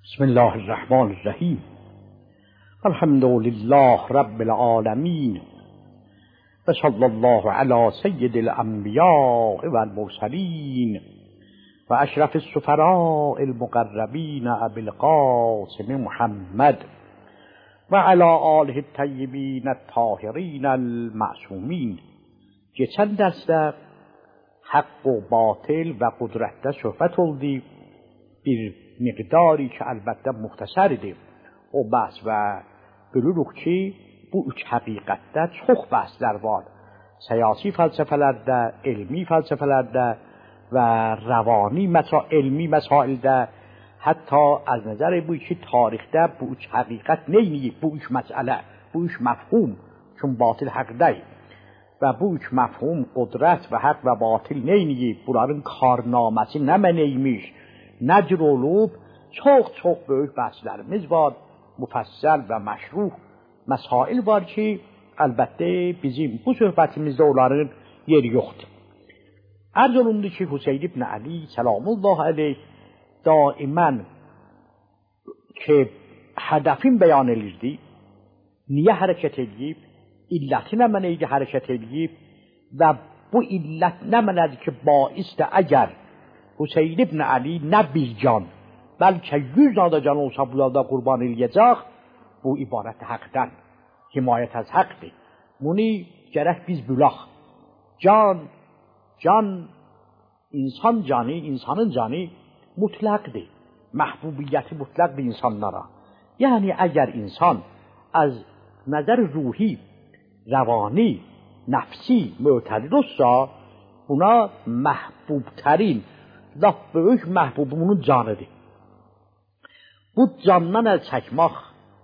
بسم الله الرحمن الرحیم. الحمد لله رب العالمین و صلی الله علی سید الانبیاء و المرسلین و اشرف السفراء المقربین ابی القاسم محمد و علی آله الطیبین الطاهرین المعصومین. Geçen derste hak و batil ve qudrətdə söhbət oldu. Bir miqdari ki, əlbəttə muxtəsərdir o bəhs və bölürük ki, bu üç həqiqətdə çox bəhslər var. Siyasi fəlsəfələrdə, elmi fəlsəfələrdə və rəvani elmi məsaildə, hətta az nəzər bu ki, tarixdə bu üç həqiqət neyniyib, bu üç məsələ, bu üç məfhum, çün batil həqdəyib. Və bu üç məfhum, qudrət və haqq və batil neyniyib, bunların karnaməsi nə mənəymiş, nə cür olub, çox böyük bəhslərimiz var, müfəssəl və məşruh məsail var ki, əlbəttə bizim bu söhbətimizdə onların yeri yoxdur. Ərz olundu ki, Hüseyn ibn Ali səlamullah əleyh daimən ki, hədəfin bəyan edirdi, niyə hərəkət edib, illəti nə mənəydi hərəkət edib və bu illət nə mənədir ki, baisdə əgər Hüseyn ibn Ali nə bir can, bəlkə 100 adacan olsa bu yolda qurban eləyəcək, bu ibarət haqdan, himayət az haqdır. Bunu gərək biz bülaq. Can, insan canı, insanın canı mutlaqdır. Məhbubiyyəti mutlaqdır insanlara. Yəni, əgər insan az nəzər ruhi, rəvani, nəfsi, mötədil olsa, buna məhbubtərin, laf böyük məhbubumunun canıdır. Bu candan əl çəkmək,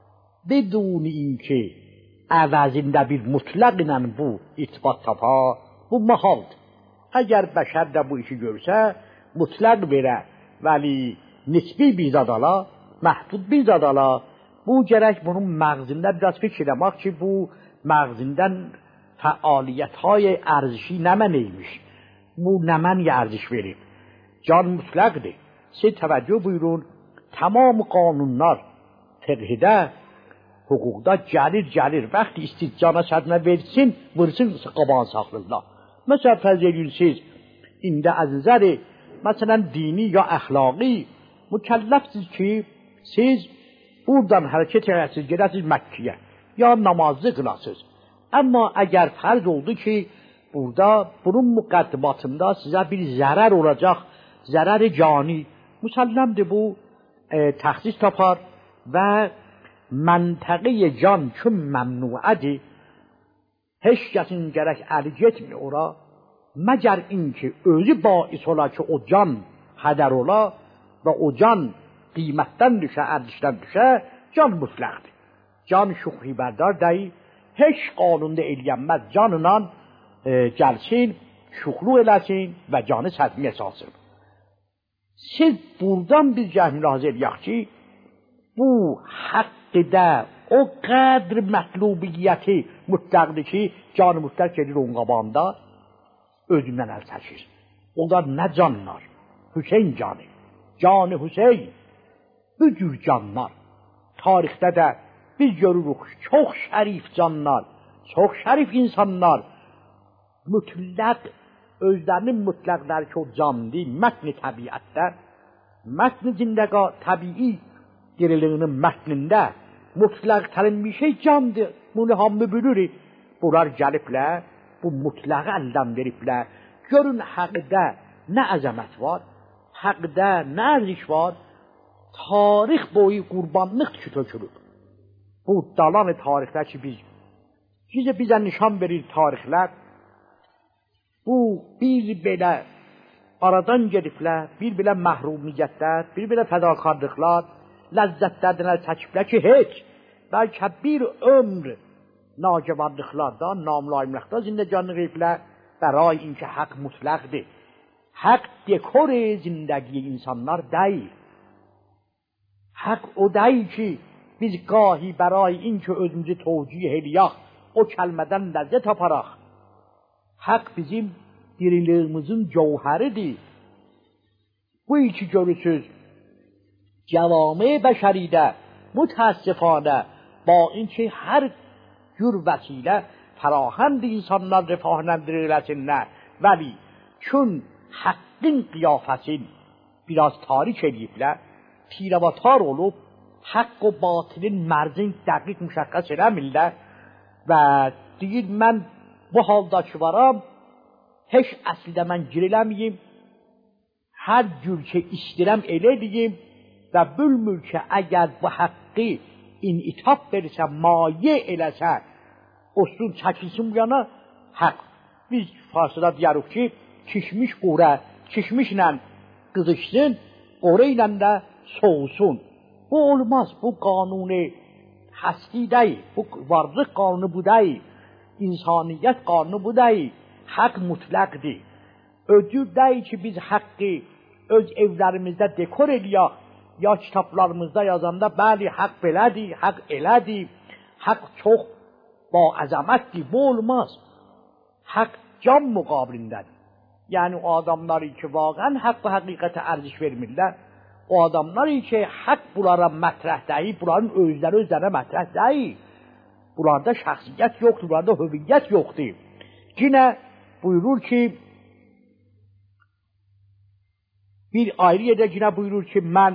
beduni ki, əvəzində bir mutlaq ilə bu itibat tapa, bu mahaldır. Əgər bəşər də bu işi görsə, mutlaq verə, vəli nisbi bir zadala, məhdud bir zadala, bu gərək bunun məğzində biraz fikir eləmək ki, bu məğzindən fəaliyyətهای ərzişi nə mənəymiş, bu nə mənə ərziş verib. Can mutlaqdır. Siz təvəccüh buyurun, tamam qanunlar fiqhdə, hüquqda gəlir, vaxtı istəyir cana sədmə versin, vırsın qabağını saxlayırlar. Məsələn, fərz edin siz, indi əzizəri, məsələn, dini ya əxlaqi, mükəlləfsiz ki, siz buradan hərəkət edəsiniz, gedəsiniz Məkkiyə, ya namazı qılasınız. Amma əgər fərz oldu ki, burada, bunun müqəddimatında sizə bir zərər olacaq, zərər-i cani, müsəlləmdir bu, təxsis tapar və məntəqi can küm məmnuədir, heç kəsin gərək əli getmir ora, məgər inki özü bais ola ki, o can hədər ola və o can qiymətdən düşə, ərdişdən düşə, can mütləqdir. Can şuxi bərdar deyil, heç qanunda eləyənməz canla gəlsin, şuxluq eləsin və canı sədmiyə salsın. Siz buradan bir cəhd mülahizə edək ki, bu haqqıda o qədr mətlubiyyəti mütləqdir ki, canı mütləq gedir onun qabağında, özündən əl çəkir. Onlar nə canlar? Hüseyn canı, canı Hüseyn, bu cür canlar. Tarixdə də biz görürük, çox şərif canlar, çox şərif insanlar, mütləq, özlərinin mütləqləri ki, o candır, mətn-i təbiətdə, mətn-i zindəqa təbii diriliyinin mətnində mütləqtərin bir şey candır, bunu hamı bülürük. Bunlar gəliblər, bu mütləqi əldən veriblər. Görün, həqdə nə əzəmət var, həqdə nə ərziş var, tarix boyu qurbanlıq ki, tökülüb. Bu dalan tarixlər ki, bizə nişan verir tarixlər, bu bir belə aradan gediblər, bir belə məhrumiyyətlər, bir belə fədakarlıqlar, ləzzətlərdən əl çəkiblər ki, heç, bəlkə bir ömr nacavarlıqlarda, namlayimlıqda zindəcanlıq ediblər, bəray inki haqq mütləqdir. Haqq dekor zindəgi insanlar deyil. Haqq o deyil ki, biz qahi bəray inki özümüzü tövcih eləyək, o kəlmədən ləzzət aparaq. Haqq bizim diriliyimizin cevheridir. Bu iki görürsüz, جوامع بشریده متاسفانه با اینکه هر جور وسیله فراهم به insanlar refahlendirilsinler ولی çün hakkın kıyafetin biraz tarih edipler pirevatar olup hak و باطلin mərzin dəqiq müşəxəs eləmirlər və deyir mən bu halda ki varam heç əslində mən giriləmiyim hər cür ki istəyirəm elə edeyim və bilmür ki əgər bu haqqı initaf verirsə maye eləsə usul çəkilsin bu yana haqq biz farsıda deyərik ki kişmiş qura kişmişlə qızışsın qora ilə də soğusun bu olmaz bu qanuni hasti değil bu varlık kanunu bu değil insaniyet kanunu bu değil hak mutlaqdır öcür değil ki biz haqqı öz evlərimizdə dekor eləyək ya kitablarımızda yazanda bəli haqq belədir haqq elədir haqq çox با عظمتی bu olmaz haqq can müqabilindədir yəni o adamları ki vaقعا haqq və həqiqətə ərziş vermirlər o adamlar ki haqq bunlara mətrəh deyil bunların özləri mətrəh deyil bunlarda şəxsiyyət yoxdur bunlarda hüviyyət yoxdur yine buyurur ki bir ayrı yerdə yine buyurur ki mən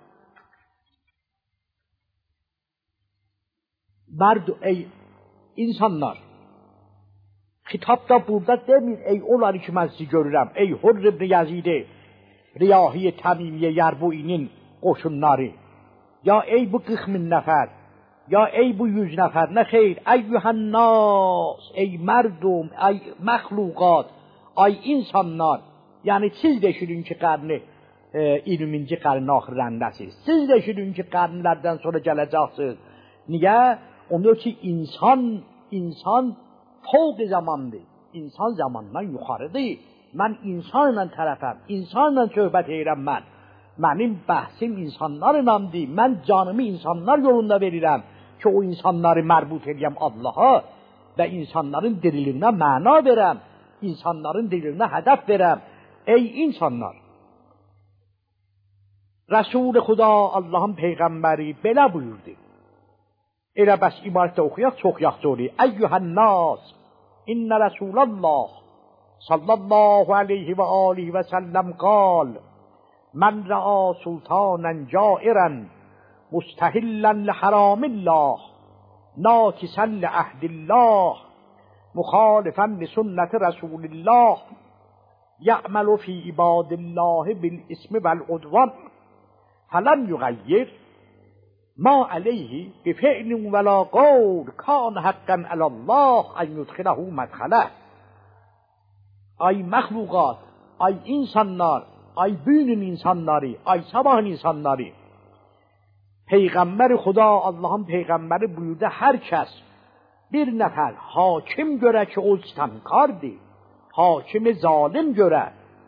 ey insanlar kitapta burada demir ey onları ki mən sizi görürəm ey Hurr ibn Yazid Riyahi Tamimiye Yerbu'inin qoşunları ya ey bu 40 min nəfər ya ey bu 100 nəfər nə xeyr eyyuhannas ey merdum ey məxluqat ay insanlar yəni siz də şirin ki qarni 20-ci qarın axırındasınız siz də şirin ki qarnlardan sonra gələcəksiniz niyə Onda ki insan fevq zamandır. İnsan zamandan yuxarıdır. Mən insanla tərəfəm. İnsanla söhbət edirəm mən. Mənim bəhsim insanlarınamdır. Mən canımı insanlar yolunda verirəm ki o insanları mərbut edəm Allaha və insanların diriliyinə məna verəm. İnsanların diriliyinə hədəf verəm. Ey insanlar! Resul Xuda Allahın peyğəmbəri belə buyurdu. Elə bəs ibarətdə oxuyaq, çox yaxşı olur. Eyyuhənnas, innə Rasulallah sallallahu aleyhi və alihi və səlləm qal, mən rəa sultanən cairən, mustəhillən lihəramillah, nakisən liəhdillah, müxalifən lisünnəti Rasulillah, yə'məlu fi ibadillahi bil ismi vəl-udvan, fələm yüğəyyir, ما عليه بفعل ولا قول كان حقا على الله ان يدخله مدخله ay məxluqat ay insanlar ay bugünün insanları ay sabahın insanları peyğəmbər Xuda Allahın peyğəmbəri buyurdu hər kəs bir nəfər hakim görə ki o istemkardır hakimi zalim görə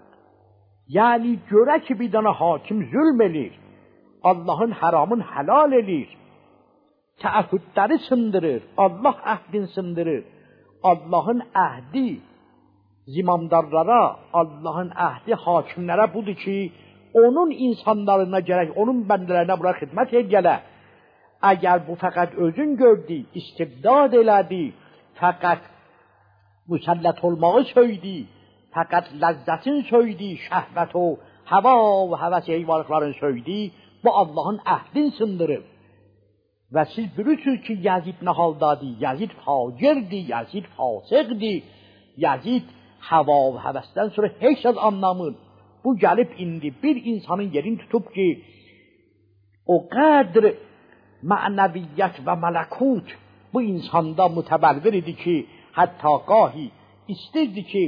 yəni görə ki bir dana hakim zülm edir Allah'ın haramın helal edir. Təəhhüdləri sındırır. Allah əhdini sındırır. Allah'ın əhdi zimamdarlara, Allah'ın əhdi hakimlərə budur ki, onun insanlarına gərək, onun bəndələrinə bura xidmət edələ. Əgər bu fəqət özün gördü, istibdad elədi, fəqət müsəllət olmağı söydü, fəqət ləzzətin söydü, şəhvət o, hava və həvəs heyvanlıqların söydü, bu Allah'ın əhdini sındırır. Və siz bilirsiniz ki, Yazid nə haldadır? Yazid facirdir, Yazid fasıqdır. Yazid hava və həvəsdən sonra heç az anlamır. Bu gəlib indi bir insanın yerini tutub ki, o qədr mənəviyyət və mələkut bu insanda mütəbəlvir idi ki, hətta qahi istirdi ki,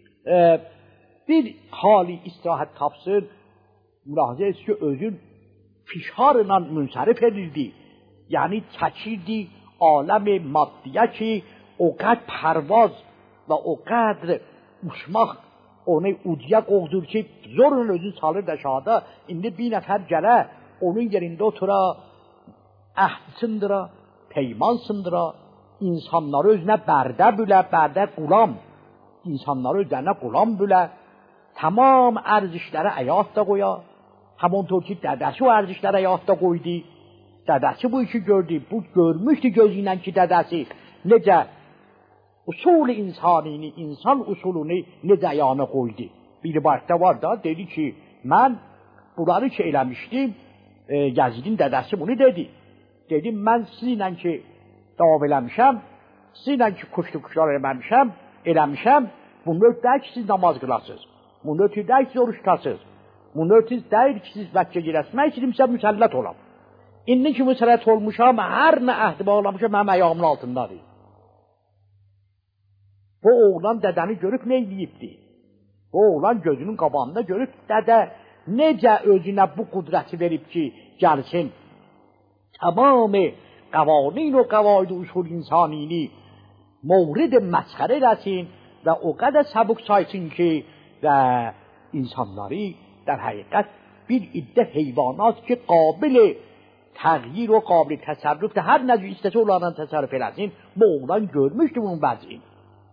bir hali istirahət tapsın, mülahizə etsin ki, özün fişarla münsərif edildi. Yəni çəkirdi aləm maddiyə ki, o qədr pərvaz və o qədr uçmaq onu udiyə qovdur ki, zorla özün salır aşağıda. İndi bir nəfər gələ, onun yerində otura, əhd sındıra, peyman sındıra, insanları özünə bərdə bülə, bərdə qulam, insanları özünə qulam bülə, tamam ərzişləri əyat da qoya, Hamıntor ki, dədəsi o ərzişlərə həyatda qoydu. Dədəsi bu işi gördü. Bu görmüşdü gözü ilə ki, dədəsi necə usul insanini, insan usulunu necə ayağına qoydu. Bir rivayətdə var da, dedi ki, mən bunları ki eləmişdim, Yazidin dədəsi bunu dedi. Dedim, mən sizinlə ki dav eləmişəm, sizinlə ki kuşlar eləmişəm, bunu ötdək ki siz namaz qılasınız. Bunu ötdək ki siz oruç tutasınız. Bunu ötdək ki siz bəccə girəsiniz. Mən kimsə müsəllət olam. İndi ki müsəllət olmuşam, hər nə əhdi bağlamışam, mənim ayağımın altındadır. Bu oğlan dədəni görüb nə edibdi? Bu oğlan gözünün qabağında görüb, dədə necə özünə bu qudrəti verib ki, gəlsin, tamamı qavanin o qavaid usul insanini mورد məsxərə eləsin və o qədər səbuk saysın ki, və insanları در حقیقت bir iddə heyvanat ki قابل تغییر و قابل تصرف هر نوع istəsə onlardan təsərrüf eləsin. Bu oğlan görmüşdü bunun vəzini.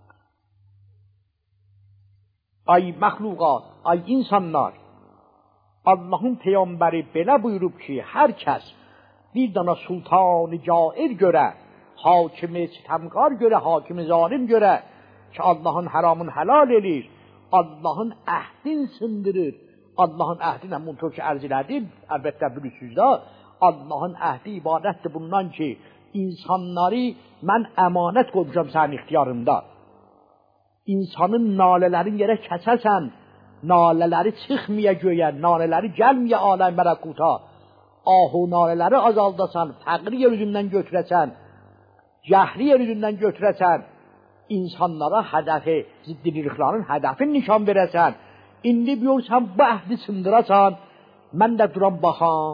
Ay məxluqat, ay insanlar, Allahın peyğəmbəri belə buyurub ki, hər kəs bir dana sultan cair görə, hakimi sitemkar görə, hakimi zalim görə ki Allahın haramını helal edir, Allahın əhdini sındırır. Allahın əhdini həmûntor ki ərz elədim, əlbəttə bilirsiniz də, Allahın əhdi ibadətdir bundan ki, insanları mən əmanət qoymuşam sənin ixtiyarında. İnsanın nalələrin yerə kəsəsən, nalələri çıxmaya göyə, nalələri gəlməyə aləm mələkuta, ahu nalələri azaldasan, fəqri yer üzündən götürəsən, cəhri yer üzündən götürəsən, insanlara hədəfi, ziddiliklərin hədəfini nişan verəsən, indi biliyorsan bu əhdi sındırasan, mən də duram baxam.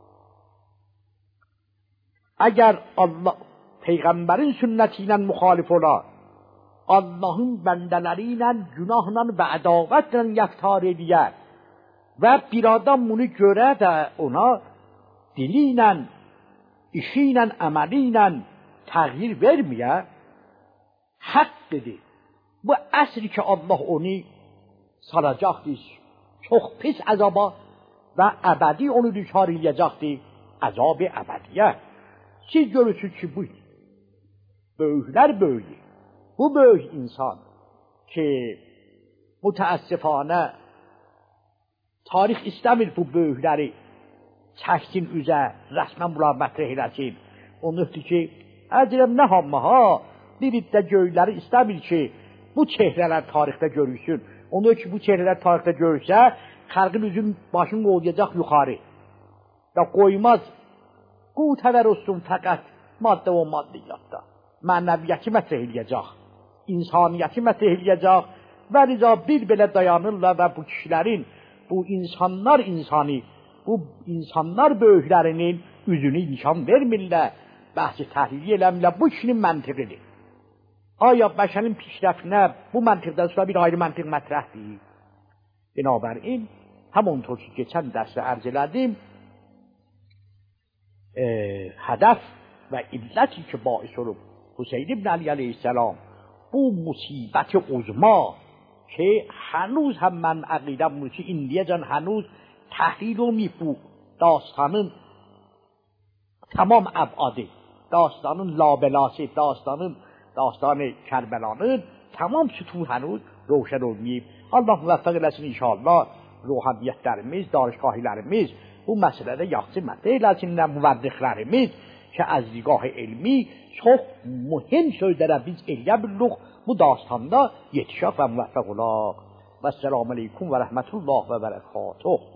Əgər Allah Peyğəmbərin sünnəti ilə müxalif olar, Allahın bəndələri ilə, günahla və ədavətlə yəftar edir və bir adam bunu görə də ona dili ilə, işi ilə, əməli ilə təğyir verməyə haqqdır. Bu əsr ki Allah onu salacaqdır çox pis əzaba və əbədi onu düçar eləyəcəkdir əzab-ı əbədiyə. Siz görürsünüz ki bu böyüklər böyük. Bu böyük insan ki mütəəssifanə tarix istəmir bu böyükləri çəksin üzə, rəsmən bunlar mətrəh eləsin. Onun ki, əcrəm nə hamma ha, bir iddə göyləri istəmir ki, bu çehrələr tarixdə görülsün. Onun ki, bu çehrələr tarixdə görülsə, xalqın üzün başını qoyacaq yuxarı. Və qoymaz, qutəvər olsun fəqət maddə o maddiyyatda. Mənəviyyəti mətrəh eləyəcək, insaniyyəti mətrəh eləyəcək və rica bir belə dayanırlar və bu kişilərin, bu insanlar insani, bu insanlar böyüklərinin üzünü nişan vermirlər, bəhsi təhlili eləmirlər, bu kişinin məntiqidir. Aya bəşərin pişrəfinə bu məntiqdən sonra bir ayrı məntiq mətrəhdir. Binabərin, həmontor ki, keçən dərsdə ərz elədim, hədəf və illəti ki, bais olub Hüseyin ibn Əli əleyhissalam bu musibət uzma ki, hənuz həm mən əqidəm bunu ki, indiyəcən hənuz təhlil olmayıb bu dastanın tamam əbadı, dastanın labelası, dastanı Kərbəlanın tamam sütun hənuz roşən olmayıb. Allah müvəffəq eləsin inşallah ruhaniyyətlərimiz, darışqahilərimiz bu məsələdə yaxşı mədə eləsinlər müvəddixlərimiz ki, az nigah elmi çox mühim sözlərə biz eləyə bilirik bu dastanda yetişək və müvəffəq olaq. Və səlamu aleyküm və rəhmətullah və bərəkatuh.